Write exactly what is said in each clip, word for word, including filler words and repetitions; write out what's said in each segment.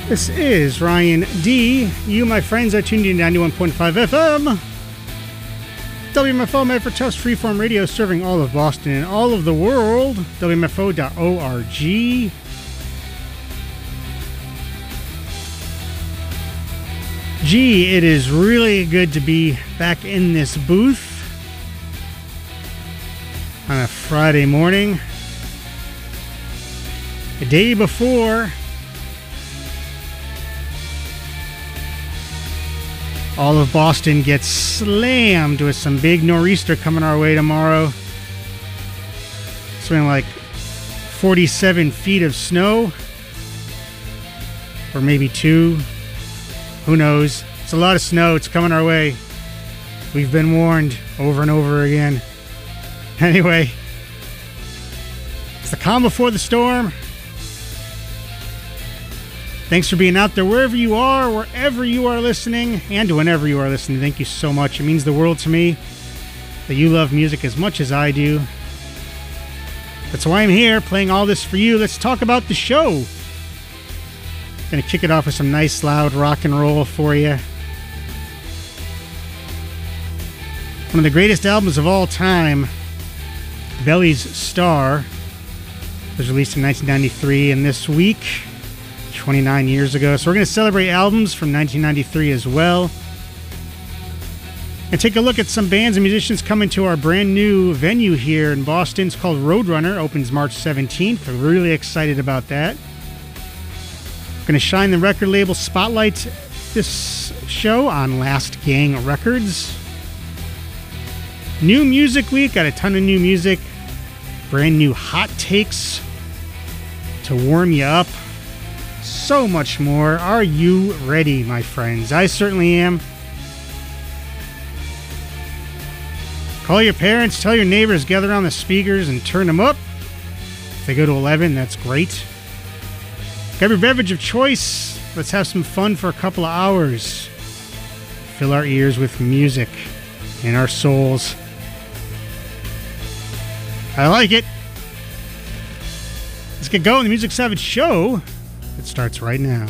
This is Ryan D. You, my friends, are tuned in to ninety-one point five F M. W M F O Medford Tufts Freeform Radio, serving all of Boston and all of the world. W M F O dot org. Gee, it is really good to be back in this booth on a Friday morning. The day before all of Boston gets slammed with some big nor'easter coming our way tomorrow. Something like forty-seven feet of snow. Or maybe two. Who knows? It's a lot of snow. It's coming our way. We've been warned over and over again. Anyway, it's the calm before the storm. Thanks for being out there wherever you are, wherever you are listening, and whenever you are listening. Thank you so much. It means the world to me that you love music as much as I do. That's why I'm here, playing all this for you. Let's talk about the show. Gonna kick it off with some nice, loud rock and roll for you. One of the greatest albums of all time, Belly's Star, was released in nineteen ninety-three, and this week, twenty-nine years ago. So we're going to celebrate albums from nineteen ninety-three as well. And take a look at some bands and musicians coming to our brand new venue here in Boston. It's called Roadrunner. Opens March seventeenth. We're really excited about that. We're going to shine the record label spotlight this show on Last Gang Records. New Music Week. Got a ton of new music. Brand new hot takes to warm you up. So much more. Are you ready, my friends? I certainly am. Call your parents, tell your neighbors, gather around the speakers and turn them up. If they go to eleven, that's great. Grab your beverage of choice. Let's have some fun for a couple of hours. Fill our ears with music and our souls. I like it. Let's get going. The Music Savage Show. It starts right now.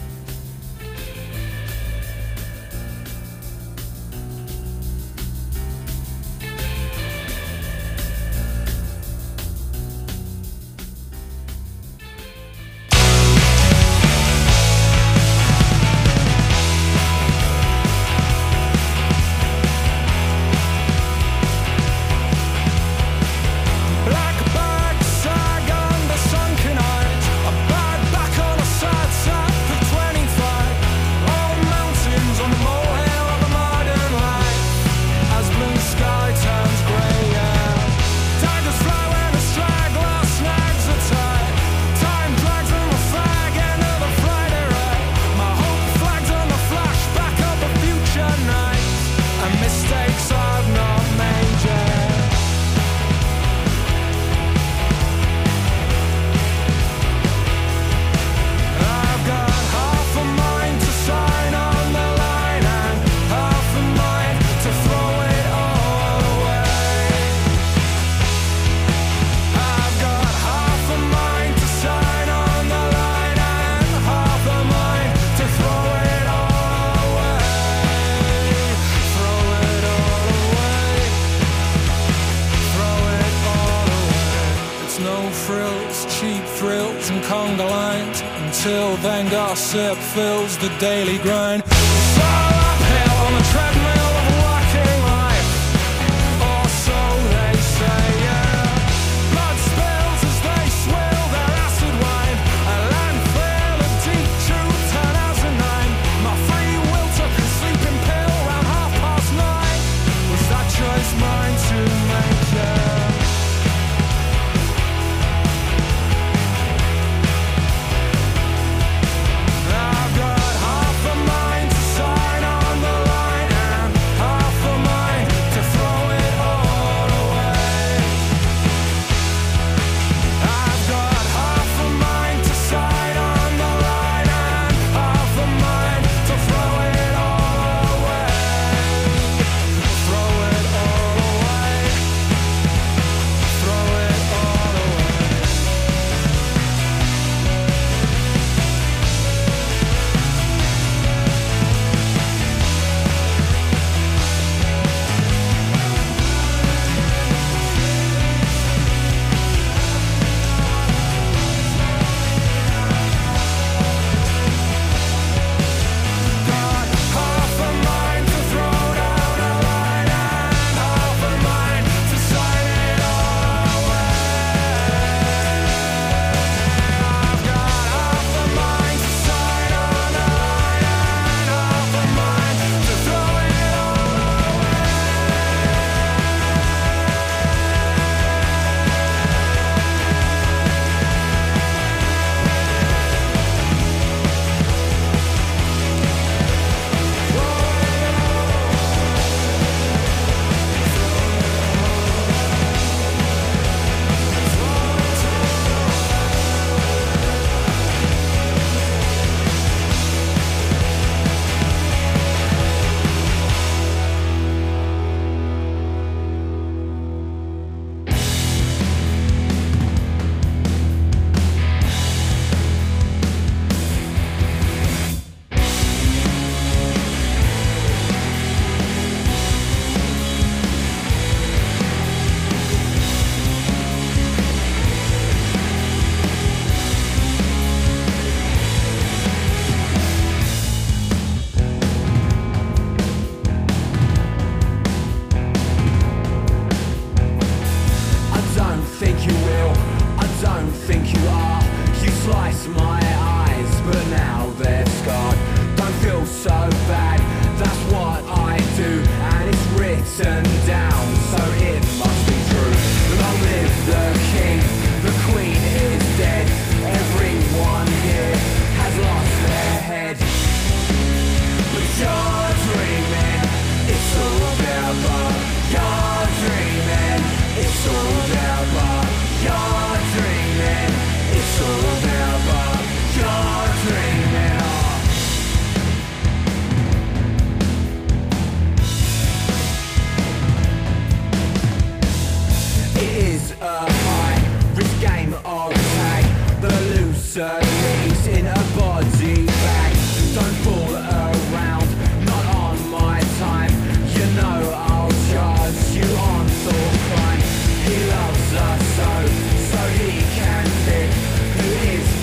Gossip fills the daily grind. So uphill on the treadmill of working life, or so they say, yeah. Blood spills as they swill their acid wine. A landfill of deep truth, ten hours and nine. My free will took a sleeping pill around half past nine. Was that choice mine to make, yeah? I've got half a mind to sign on the line and so bad. That's what I do, and it's written down, so it must be true. Long live the king, the queen is dead. Everyone here has lost their head. But you're dreaming, it's all there, but you're dreaming, it's all there, but you're dreaming, it's all there, but you're dreaming. It is a high-risk game of tag. The loser leaves in a body bag. Don't fool around, not on my time. You know I'll charge you on thought crime. He loves us so, so he can pick who is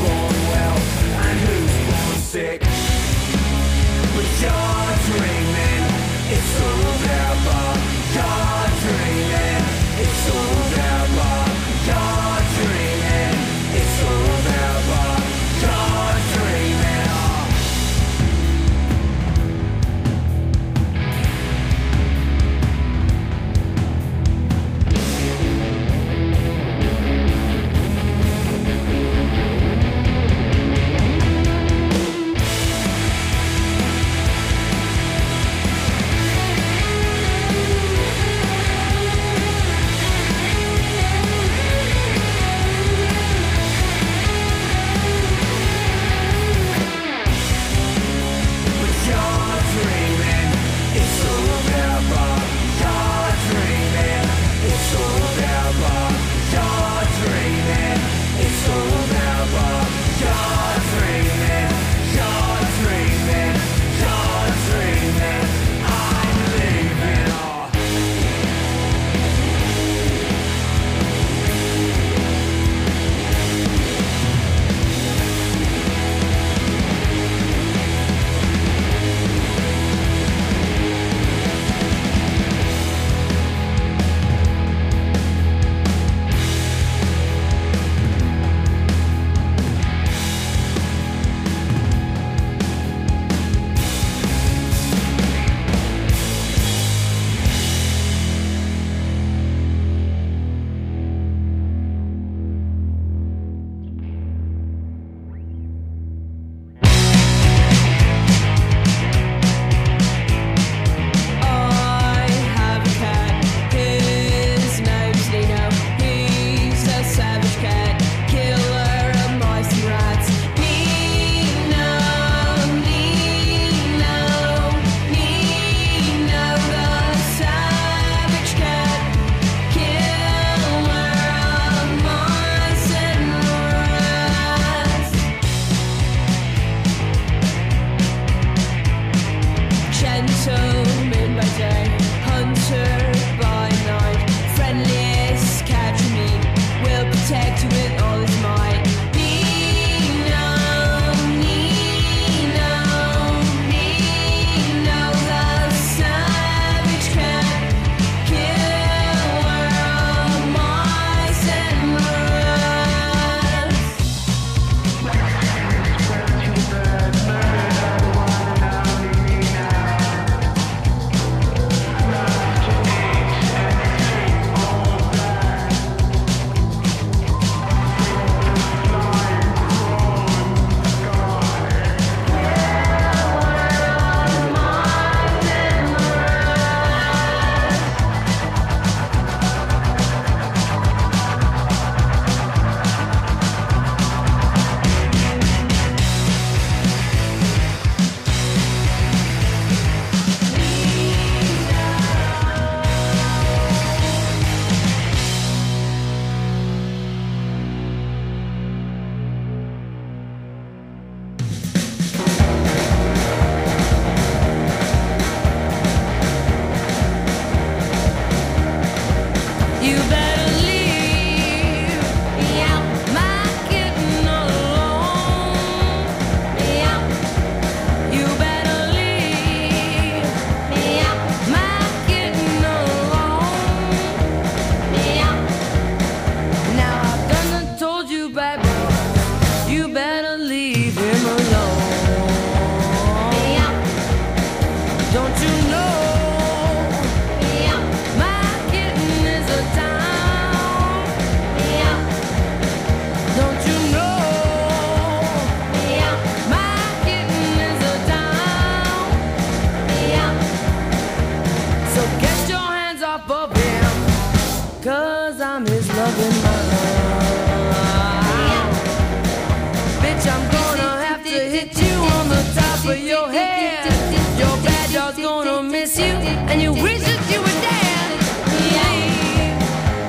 miss you, and you wish that you were dead. Leave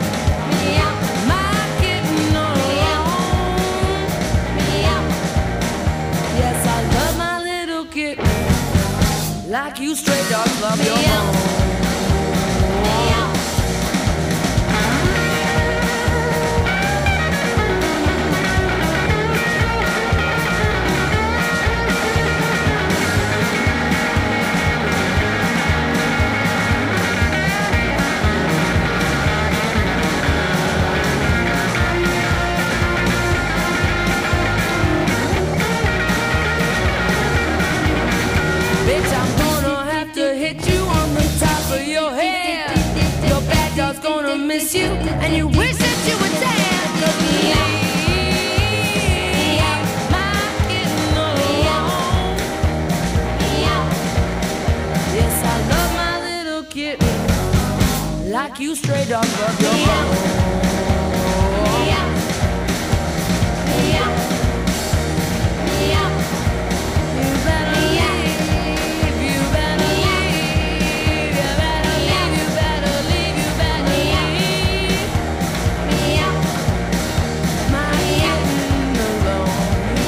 my kitten alone. Yes, I love my little kitten like you stray dogs love your home. Bitch, I'm gonna have to hit you on the top of your head. Your bad dog's gonna miss you, and you wish that you were dead. Leave my kitten alone. Yes, I love my little kitten like you stray dogs love your home. You better leave, you better leave, you better leave, you better leave, you better leave my kitten alone.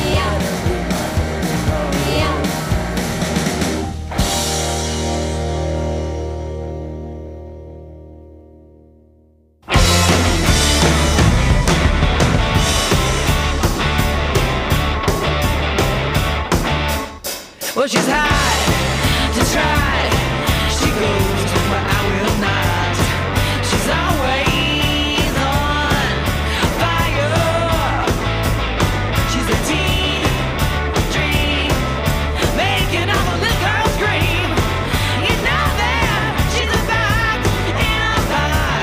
Well, she's hard to try. She goes where I will not. She's always on fire. She's a teen dream, making all the little girls scream. You know that she's a box in a box.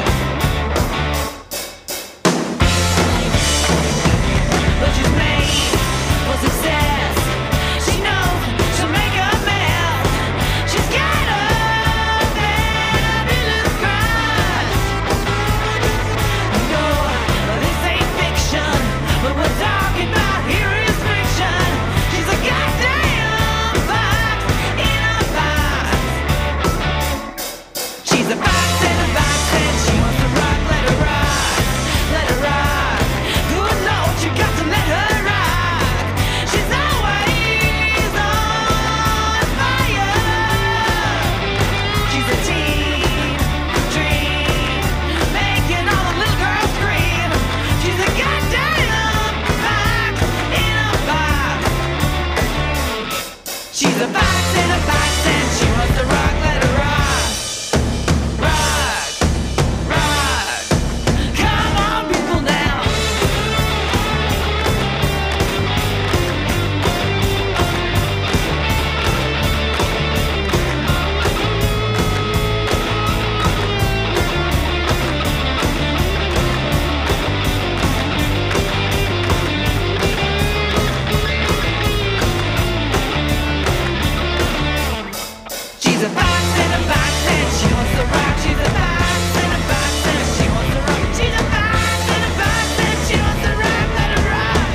But she's made for success. She knows she'll make a mess. She's got a fabulous crush. No, this ain't fiction. What we're talking about here is fiction. She's a goddamn box in a box. She's a box in a box and she wants to rock. Let her rock, let her rock. Good Lord, you got to let her rock. She's always on fire. She's a teen dream, making all the little girls scream. She's a goddamn box in a box. She's a box in a box and she wants to rock. Let her rock, rock, rock. Come on, people now. She's a box in a box and she wants to rock. She's a box in a box and she wants to rock. She's a box in a box and she wants to rock. Let her rock.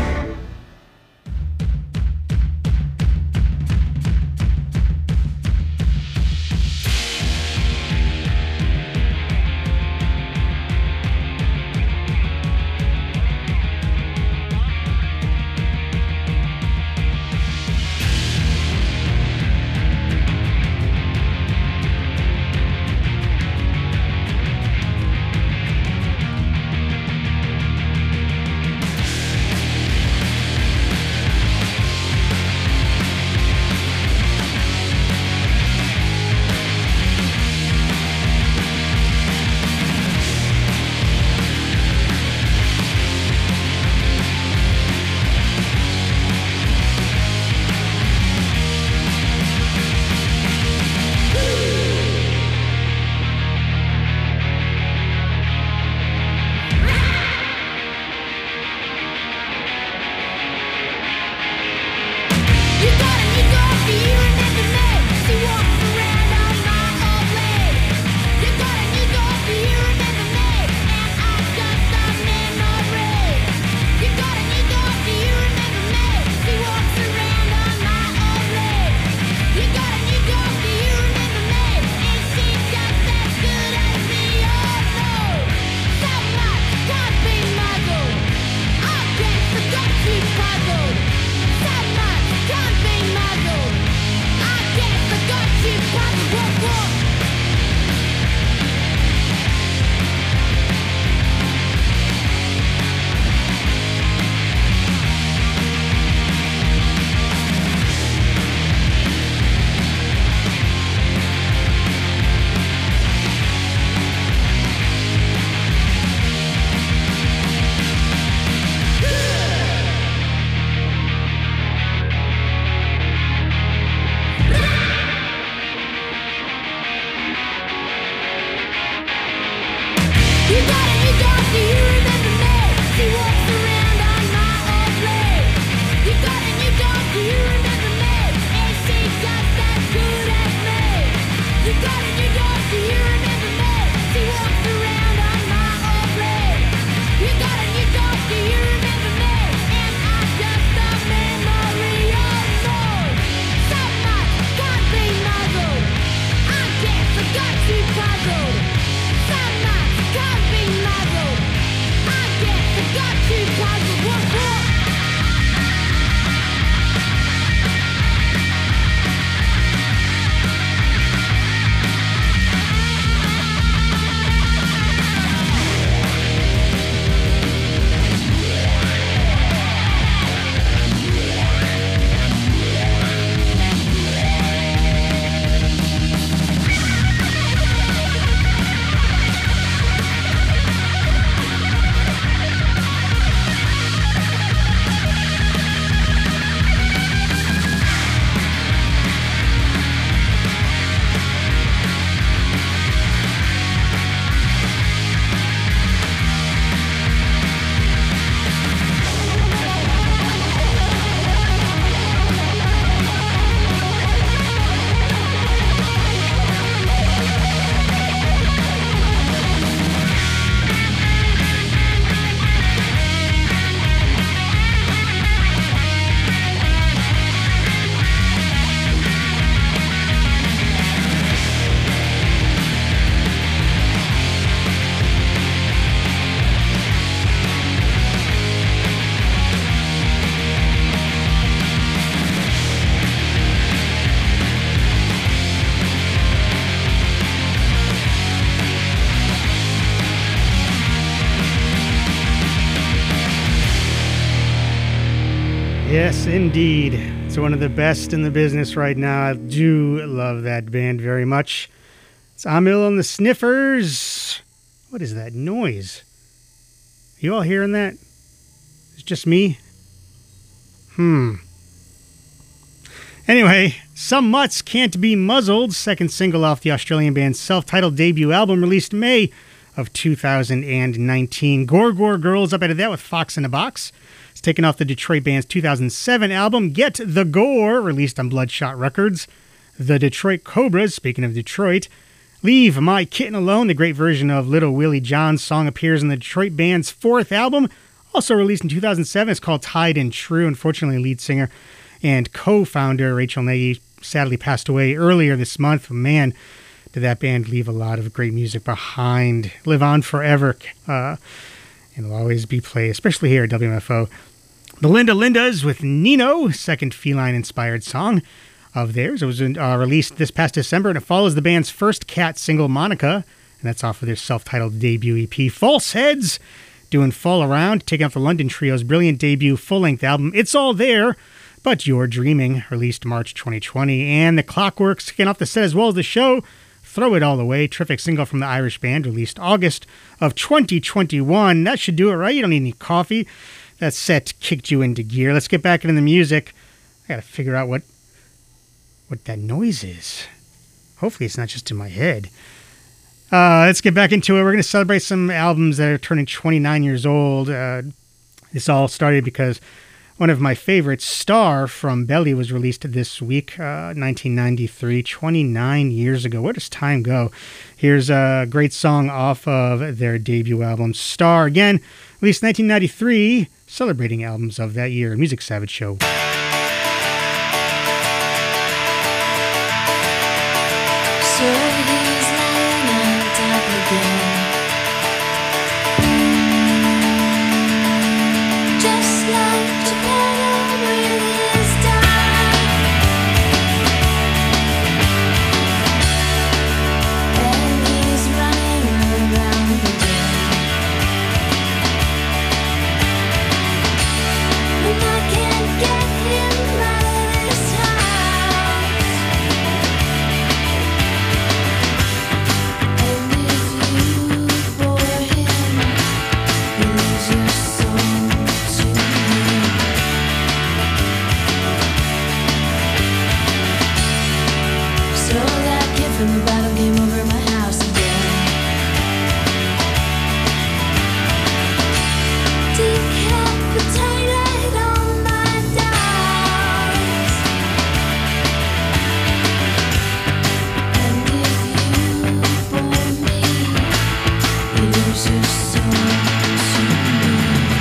Yes, indeed. It's one of the best in the business right now. I do love that band very much. It's Amil and the Sniffers. What is that noise? You all hearing that? It's just me? Hmm. Anyway, Some Mutts Can't Be Muzzled, second single off the Australian band's self-titled debut album released May of two thousand nineteen. Gore Gore Girls up out of that with Fox in a Box. It's taken off the Detroit band's two thousand seven album Get the Gore, released on Bloodshot Records. The Detroit Cobras, speaking of Detroit, Leave My Kitten Alone, the great version of Little Willie John's song, appears in the Detroit band's fourth album, also released in two thousand seven. It's called Tied and True. Unfortunately, lead singer and co-founder Rachel Nagy sadly passed away earlier this month. Man, did that band leave a lot of great music behind. Live on forever, uh, and will always be played, especially here at W M F O. The Linda Lindas with Nino, second feline-inspired song of theirs. It was uh, released this past December, and it follows the band's first Cat single, Monica, and that's off of their self-titled debut E P. False Heads, doing Fall Around, taking off the London Trio's brilliant debut full-length album, It's All There, But You're Dreaming, released March twenty twenty. And The Clockworks, kicking off the set as well as the show, Throw It All Away, terrific single from the Irish band, released August of twenty twenty-one. That should do it, right? You don't need any coffee. That set kicked you into gear. Let's get back into the music. I gotta figure out what what that noise is. Hopefully it's not just in my head. Uh, let's get back into it. We're going to celebrate some albums that are turning twenty-nine years old. Uh, this all started because one of my favorites, Star from Belly, was released this week, uh, nineteen ninety-three, twenty-nine years ago. Where does time go? Here's a great song off of their debut album, Star. Again, released nineteen ninety-three, celebrating albums of that year. Music Savage Show. So he's lying on top again, just like Geppetto with his die, and he's running around again, and I can't get him out of this house. And if you bore him, you lose your soul to him. So that kid from the battle came over my house again. Decapitated on my dogs. And if you bore me, you lose your soul to me.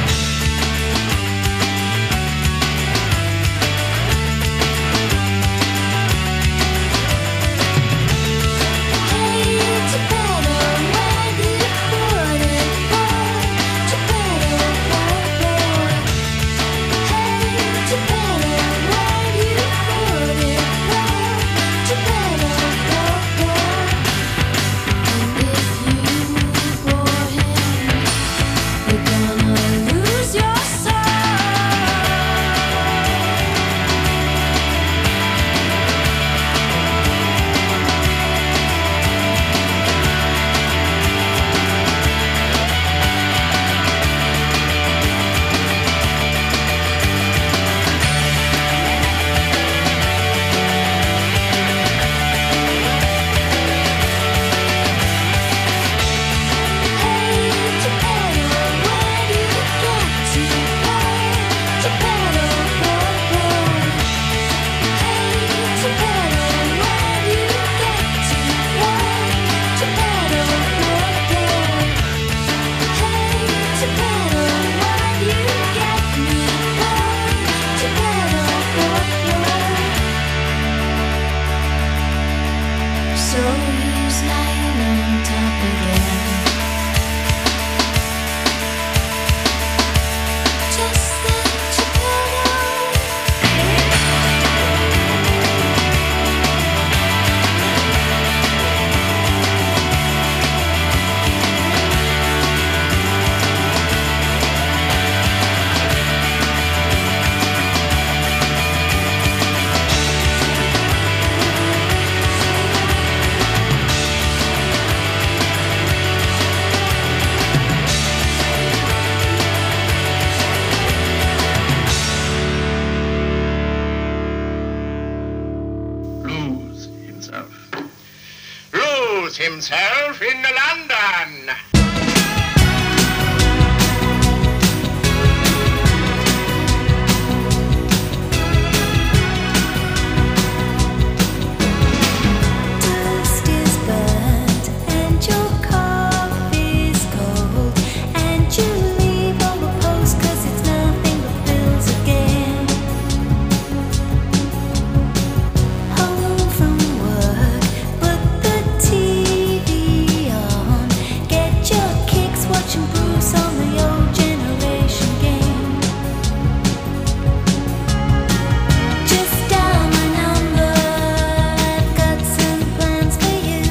Hey, Geppetto, where do you put it, boy? Geppetto, boy, boy. Hey, Geppetto, where do you put it, boy? Geppetto, boy, boy. And if you bore him, you're gonna lose your soul. Hey, Geppetto, where do you get to, boy? Geppetto, boy, boy. Hey, Geppetto, where do you get to, boy? Geppetto, boy, boy. Hey, Geppetto, where do you get me, boy? Geppetto, boy, boy. So he's lying on top again, just like Geppetto. himself in London. Toast is burnt and your coffee's cold, and you leave all the posts 'cause it's nothing but bills again. Home from work, put the T V on. Get your kicks watching Bruce on the old generation game. Just dial my number, I've got some plans for you.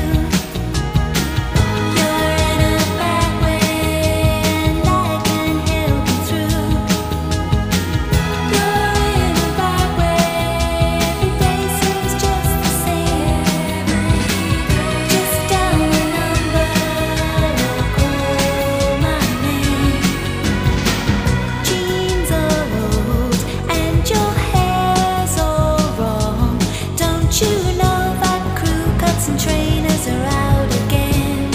You're in a bad way and I can help you through. You're in a bad way, every day seems just the same. Just dial my number or call my name. Jeans are old and your hair's all wrong. Don't you know that crew cuts and trainers are out again?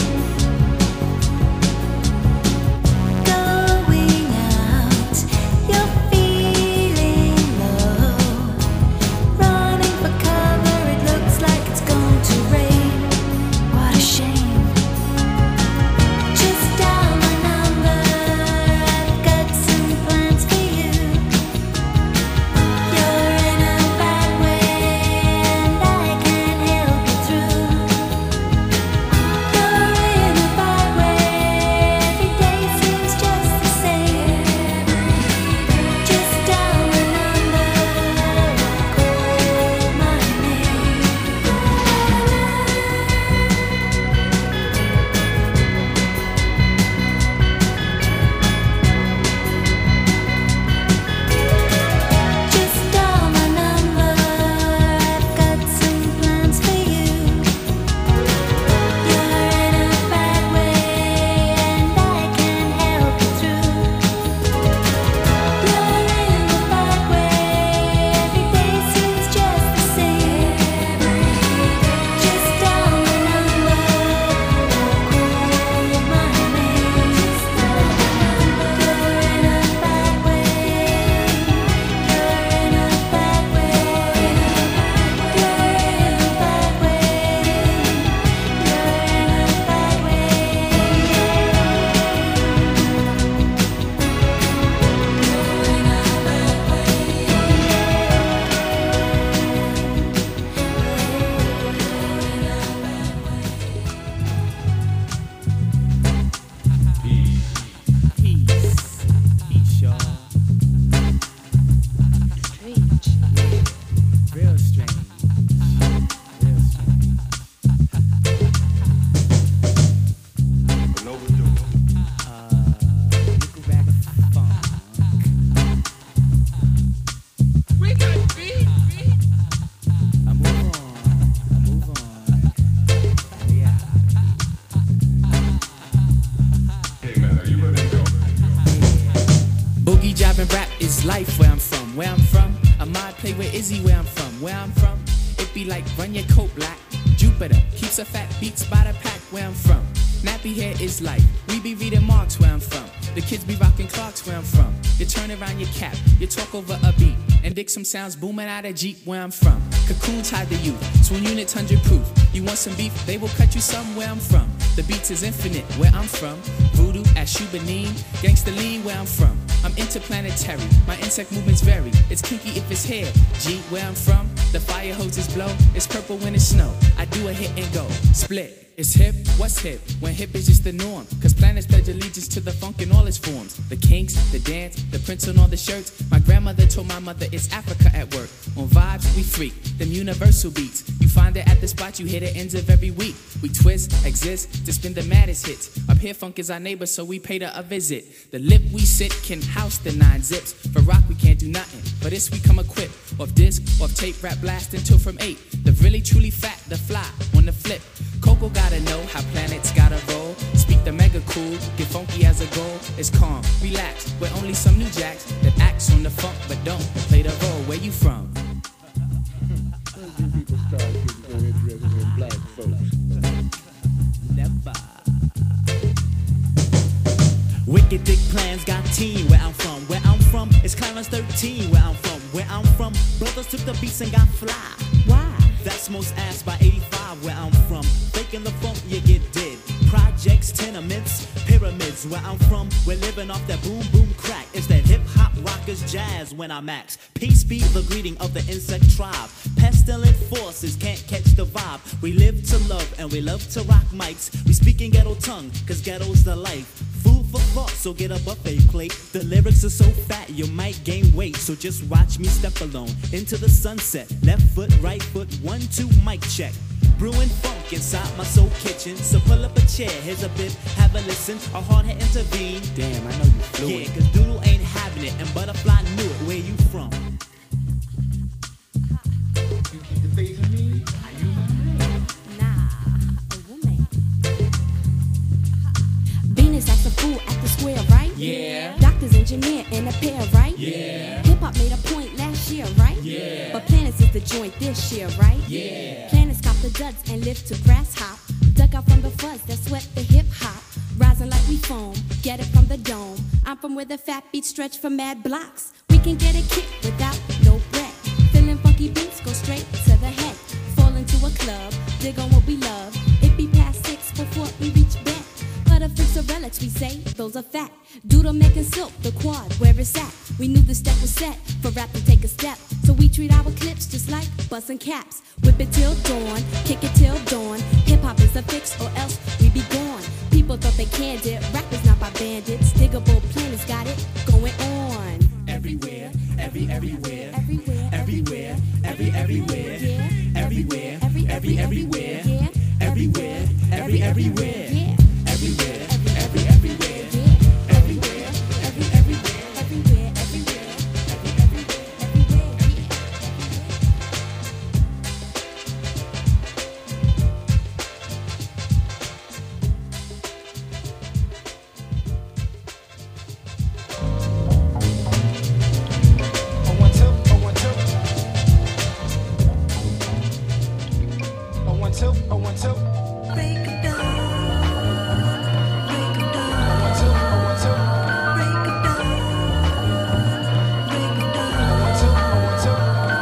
Going out, you're feeling low. Running for cover, it looks like it's going to rain. What a shame. Just dial my number, I've got some plans for you. You're in a bad way and I can help you through. You're in a bad way, every day seems just the same. Just dial my number or call my name. Just dial my number, I've got some plans for you. You're in a bad way and I can help you through. You're in a bad way, every day seems just the same. Just dial my number or call my name. You're in a bad way. You're in a bad way. You're in a bad way. Peace. Peace, y'all. Strange. Real strange. Real strange. Uh, Nickelback funk. We got beat, beat. I move on. I move on. Oh, yeah. Boogie jobbing rap is life where I'm from. Where I'm from, I might play with Izzy where I'm from. Where I'm from, it be like run your coat black. Jupiter keeps a fat beats by the pack where I'm from. Nappy hair is life. We be reading Marks where I'm from. The kids be rocking Clarks where I'm from. You turn around your cap, you talk over a beat, and dig some sounds booming out of Jeep where I'm from. Cocoons hide the youth, swing units hundred proof. You want some beef, they will cut you some where I'm from. The beats is infinite where I'm from. Voodoo at Shubanine, gangsta lean where I'm from. I'm interplanetary, my insect movements vary. It's kinky if it's hair, G where I'm from. The fire hoses blow, it's purple when it's snow. I do a hit and go, split. It's hip, what's hip? When hip is just the norm. Cause planets pledge allegiance to the funk in all its forms. The kinks, the dance, the prints on all the shirts. My grandmother told my mother it's Africa at work. On vibes, we freak, them universal beats. You find it at the spot, you hit the ends of every week. We twist, exist, to spin the maddest hits. Up here funk is our neighbor, so we paid her a visit. The lip we sit can house the nine zips. For rock we can't do nothing, but this we come equipped. Off disc, off tape, rap blast until from eight. The really truly fat, the fly, on the flip. Coco gotta know how planets gotta roll. Speak the mega cool, get funky as a goal. It's calm, relax, we're only some new jacks that acts on the funk but don't play the role. Where you from? People start getting so interested in black folks. man's got teen where I'm from. Where I'm from, it's Clarence thirteen where I'm from. Where I'm from, brothers took the beats and got fly. Why? That's most asked by eighty-five where I'm from. Faking the funk, you get dead. Projects, tenements, pyramids. Where I'm from, we're living off that boom boom crack. It's that hip hop rockers jazz when I max. Peace be the greeting of the insect tribe. Pestilent forces can't catch the vibe. We live to love and we love to rock mics. We speak in ghetto tongue, cause ghetto's the life. Food for thought, so get a buffet plate. The lyrics are so fat, you might gain weight. So just watch me step alone into the sunset. Left foot, right foot, one, two, mic check. Brewing funk inside my soul kitchen. So pull up a chair, here's a bit, have a listen. A hard head intervene. Damn, I know you flew it. Yeah, cause Doodle ain't having it, and Butterfly knew it. Where you from? You keep the faith in me? Nah, a woman. Venus acts a fool at the square, right? Yeah. Doctors, engineer, and a pair, right? Yeah. Hip hop made a point last year, right? Yeah. But Planets is the joint this year, right? Yeah. Planets cop the duds and live to grass hop. Duck out from the fuzz that sweat the hip hop. Rising like we foam, get it from the dome. I'm from where the fat beats stretch for mad blocks. We can get a kick without no breath. Feeling funky beats go straight to the head. Fall into a club, dig on what we love. It be past six before we reach bed. Butterflips are relics, we say, those are fat. Doodle making silk, the quad, where it's at. We knew the step was set for rap to take a step. So we treat our clips just like bussin' caps. Whip it till dawn, kick it till dawn. Hip hop is a fix or else we be gone. People thought they canned it, rap is not by bandits. Diggable Planets got it going on. Everywhere, every, everywhere. Everywhere, Everywhere, every, everywhere. Yeah. Everywhere, Every, every, everywhere. Yeah. Everywhere, every, everywhere. Yeah. Everywhere, every, everywhere. Yeah. Everywhere, every, everywhere. Everywhere, everywhere. Everywhere, yeah. Oh, one, two, oh, one, two. Oh, one, two, oh, one, two. Break it down. Break it down. Oh, one, two, oh, one, two. Break it down. Break it down. Oh, one, two, oh, one, two.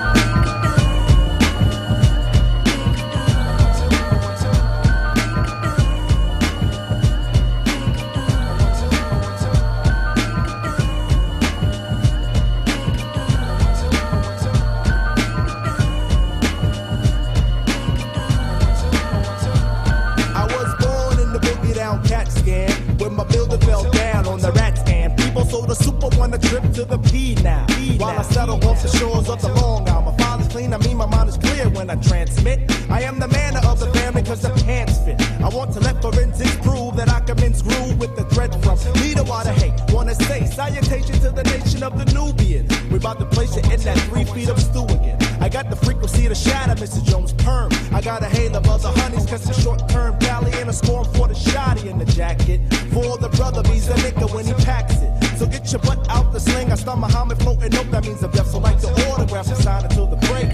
I was born in the boogie down cat scan when my builder fell down on the rat scan. People sold a super one a trip to the P now. While I settle off the shores of the Long Island. My father's clean, I mean my mind is clear when I transmit. I am the man of the family cause the pants fit. I want to let forensics prove that I can mince groove with the thread from leader water hate. Wanna say salutation to the nation of the Nubians. We about to place it in that three feet of stew again. I got the frequency to shatter Mister Jones' perm. I got a hail of other honeys, cause the short term tally and a scorn for the shotty in the jacket. For the brother, he's a nigga when he packs it. So get your butt out the sling. I start Muhammad floating up, that means I'm deaf. So like the autograph, I sign until the break.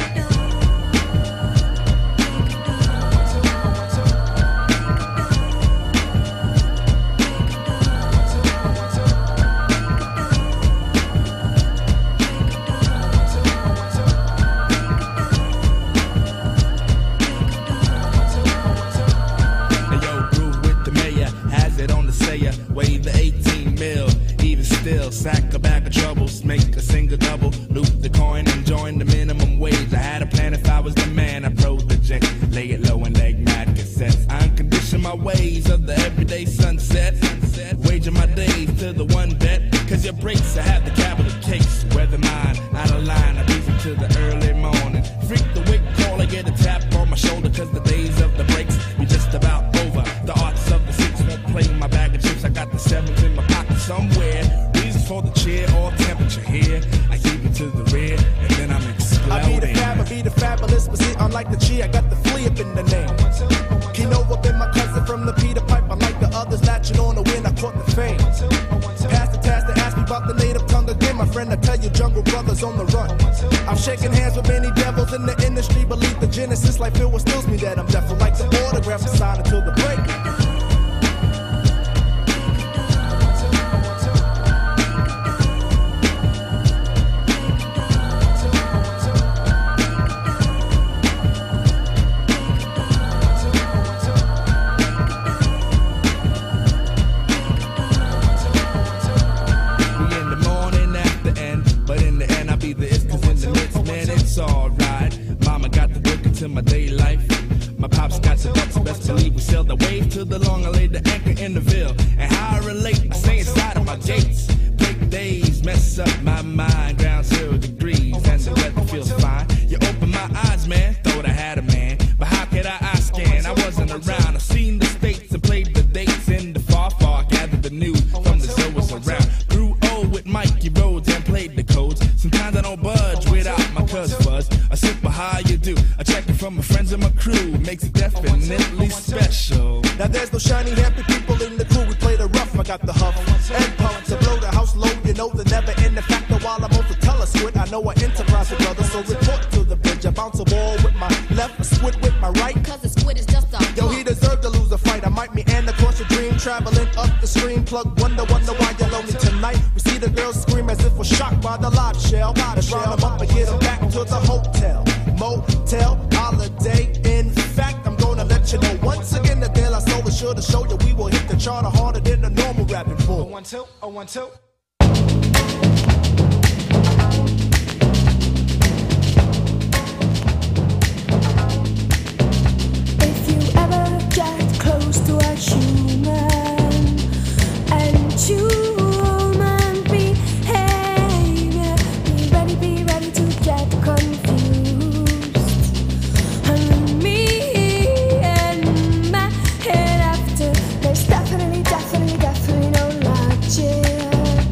Wave the eighteen mil, even still, sack a bag of troubles, make a single double, loop the coin and join the minimum wage. I had a plan if I was the man, I project, lay it low and leg mad cassettes. I uncondition my ways of the everyday sunset, waging my days to the one bet, cause your breaks, I have the capital case, weather mine, out of line, I beat it to the early morning, freak the wick call, I get a tap on my shoulder, cause the days of the breaks, we just about over, the arts of the six won't play my bag of chips, I got the sevens in my pocket somewhere. Reasons for the cheer or temperature here. I keep it to the rear and then I'm exploding. I be the fab, I be the fabulous, but see, unlike the G, I got the flea up in the name. Keno up in my cousin from the Peter Pipe. Unlike the others, latching on the wind, I caught the fame. Pass the task to ask me about the native tongue again. My friend, I tell you, jungle brothers on the run. I'm shaking hands with many devils in the industry. Believe the genesis, like Phil, what stills me that I'm deaf. Like the autograph, I sign until the break. best believe we sailed the wave to the long and laid the anchor in the Ville. And how I relate, I stay inside of my gates. Break days, mess up my mind, ground zero degrees, and the weather feels fine. You open my eyes, man, thought I had a man, but how could I eye scan? I wasn't around. I seen the states and played the dates in the far, far. Gathered the news from the Zoas around. Grew old with Mikey Rhodes and played the codes. Sometimes I don't budge without my cuz fuzz. I sip a how you do. I check it from my friends and my crew. Makes it definitely special. Now there's no shiny happy people in the crew. We play the rough. I got the huff and puff to blow the house low. You know the never end the factor while I'm on the telesquid. I know I enterprise with brothers, so report to the bridge. I bounce a ball with my left, a squid with my right. Cause the squid is just a Yo, he deserved to lose a fight. I might meander across the dream, traveling up the stream. Plug wonder, wonder why you're lonely tonight. We see the girls scream as if we're shocked by the live shell. Let's round them up and get them back to the hotel, motel, holiday. In fact, I'm gonna let you know once again that De La Soul is sure to show you we will hit the charter harder than the normal rapping Oh, fool. one, two, oh, one, two. If you ever get close to a human and human behavior, be ready, be ready to get confused. And me and my head after, there's definitely, definitely, definitely no logic.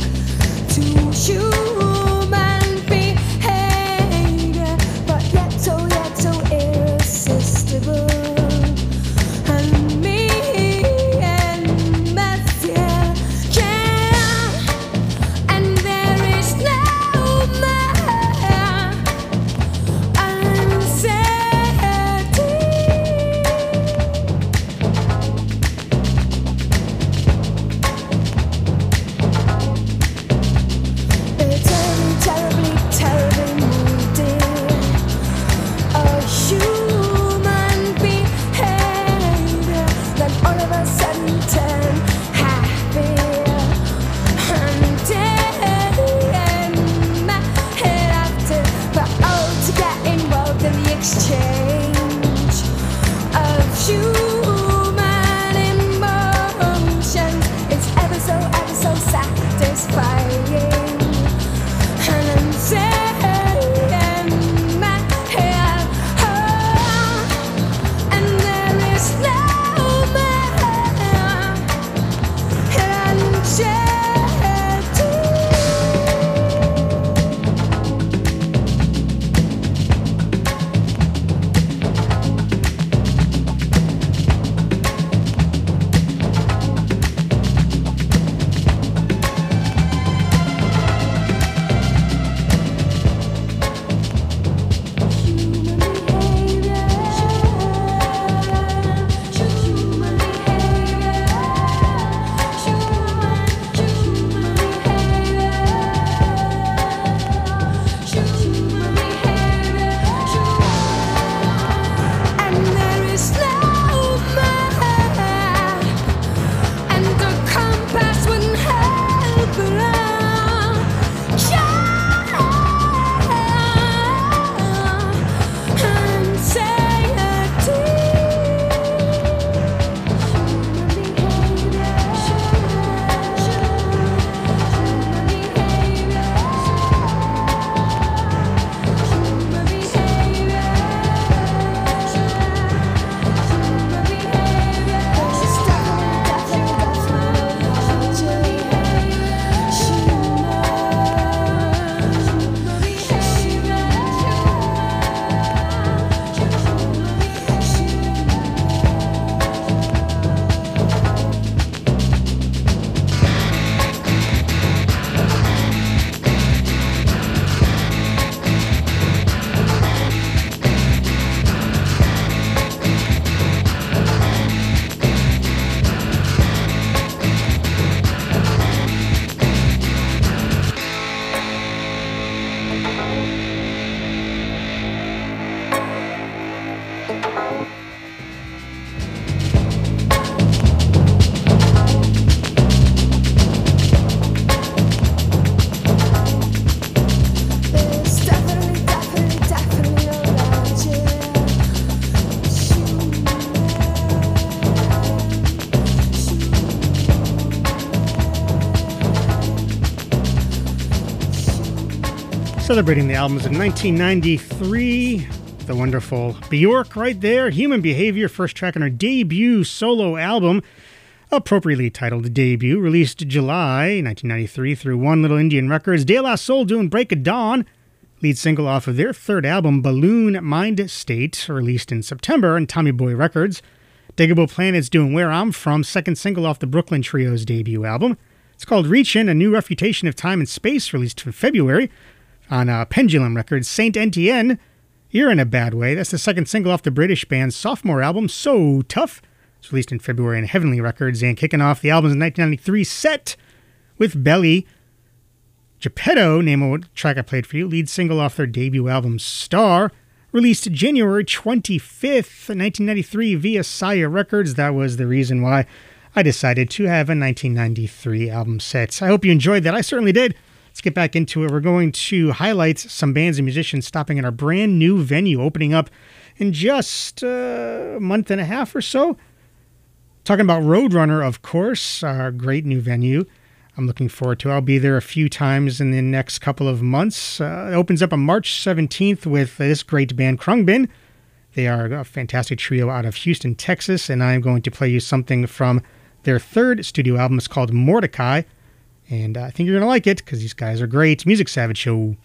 Celebrating the albums of nineteen ninety-three, the wonderful Bjork right there. Human Behavior, first track on her debut solo album, appropriately titled Debut, released July nineteen ninety-three through One Little Indian Records. De La Soul doing Break of Dawn, lead single off of their third album, Balloon Mind State, released in September on Tommy Boy Records. Diggable Planet's doing Where I'm From, second single off the Brooklyn Trio's debut album. It's called Reachin', a new refutation of time and space, released in February on uh, Pendulum Records. Saint Etienne, You're in a Bad Way. That's the second single off the British band's sophomore album, So Tough. It's released in February on Heavenly Records. And kicking off the album's nineteen ninety-three set with Belly. Geppetto, name of what track I played for you, lead single off their debut album, Star. Released January twenty-fifth, nineteen ninety-three via Sire Records. That was the reason why I decided to have a nineteen ninety-three album set. I hope you enjoyed that. I certainly did. Let's get back into it. We're going to highlight some bands and musicians stopping at our brand new venue, opening up in just uh, a month and a half or so. Talking about Roadrunner, of course, our great new venue. I'm looking forward to it. I'll be there a few times in the next couple of months. Uh, it opens up on March seventeenth with this great band, Krungbin. They are a fantastic trio out of Houston, Texas, and I'm going to play you something from their third studio album. It's called Mordecai. And I think you're going to like it because these guys are great. Music Savage Show.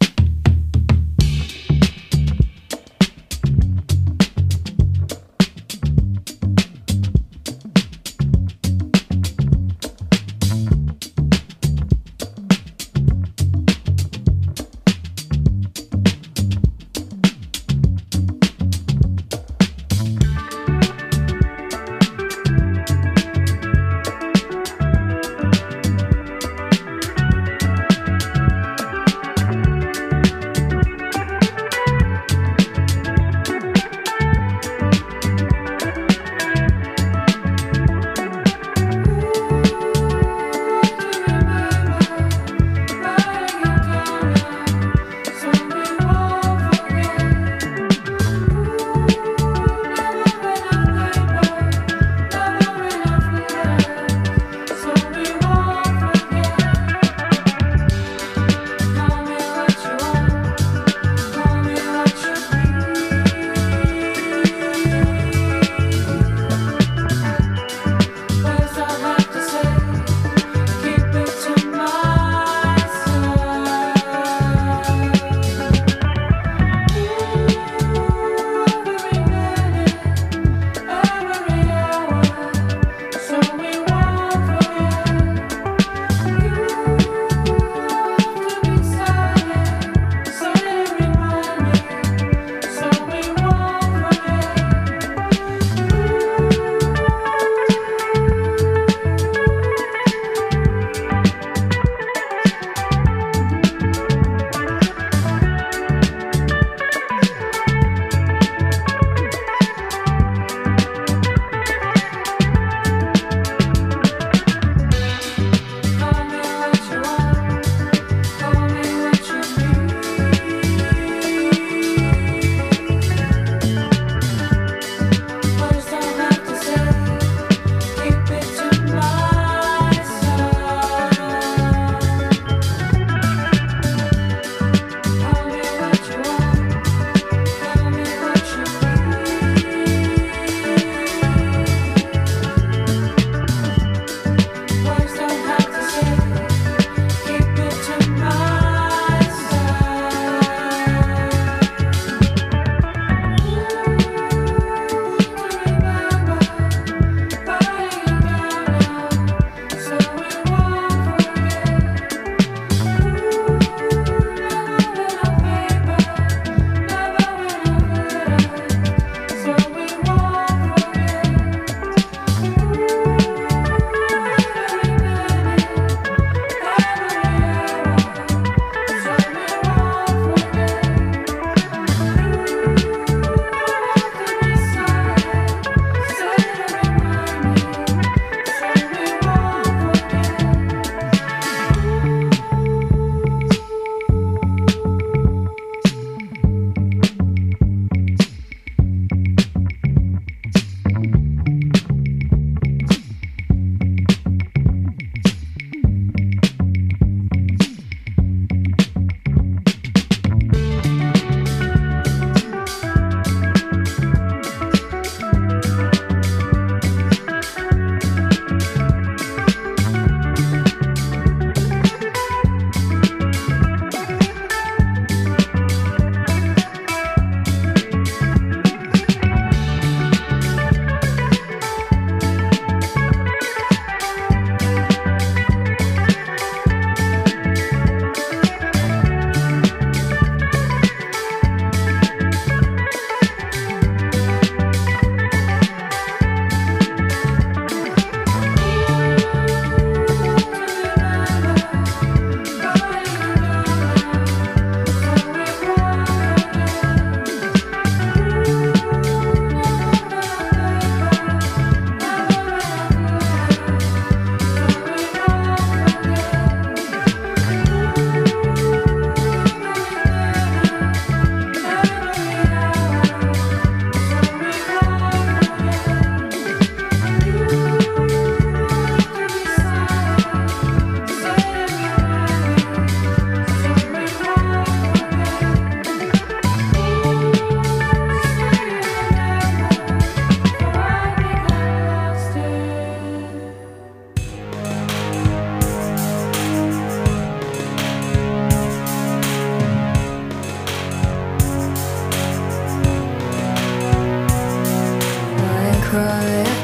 Thank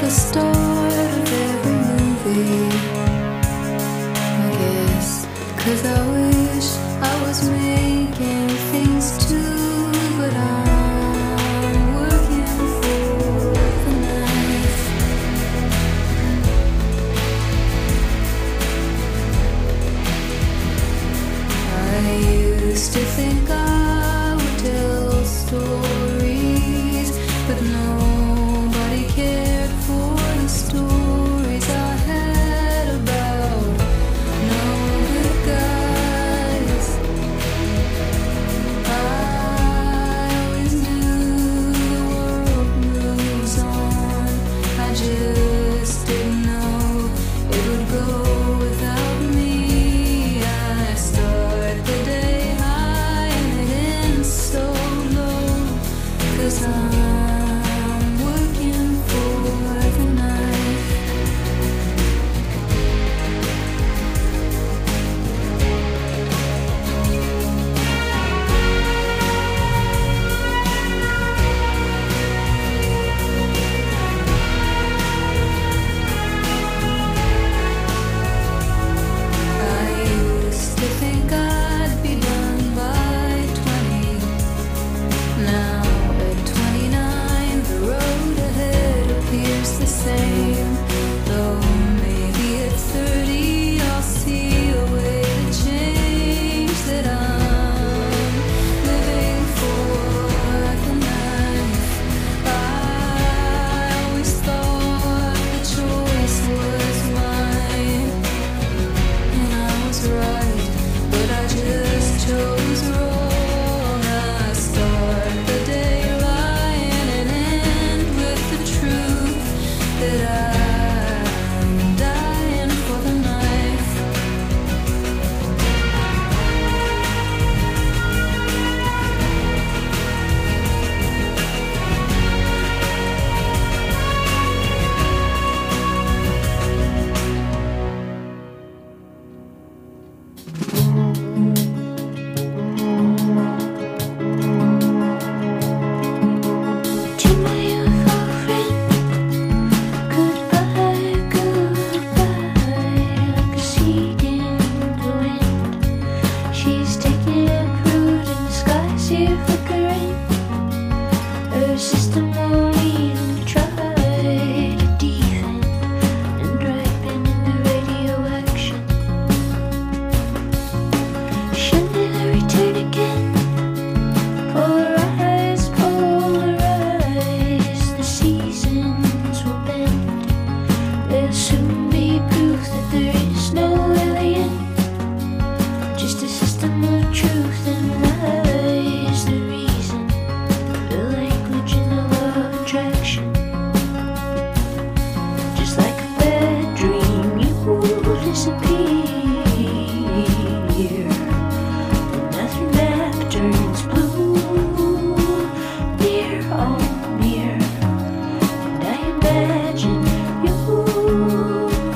the start of every movie, I guess. 'Cause I wish I was making things too, but I'm working for the knife. I used to think I would tell stories, but nobody cared for the stories I had about no good guys. I always knew the world moves on. I just didn't know it would go without me. I start the day high and it ends so low, 'cause I'm working for the night. I used to think I'd be done by twenty. Now at twenty-nine, the road ahead appears the same. Though maybe at thirty, I'll see a way to change that I'm living for the knife. I always thought the choice was mine, and I was right, but I just chose wrong. I start the day lying and end with the truth that I'm dying for the knife. To my youthful friend, goodbye, goodbye, like a seed in the wind. She's taking root in the skies here flickering. Her system won't even try to defend, and ripen in the radioaction. Shall never return again. Polarize, polarize, the seasons will bend. There'll soon be proof that there is no alien, just a system of truth and lies. The reason, the language and the law of attraction. Just like a bad dream, you will disappear. Another map turns blue, near, oh near, and I imagine you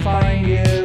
find you.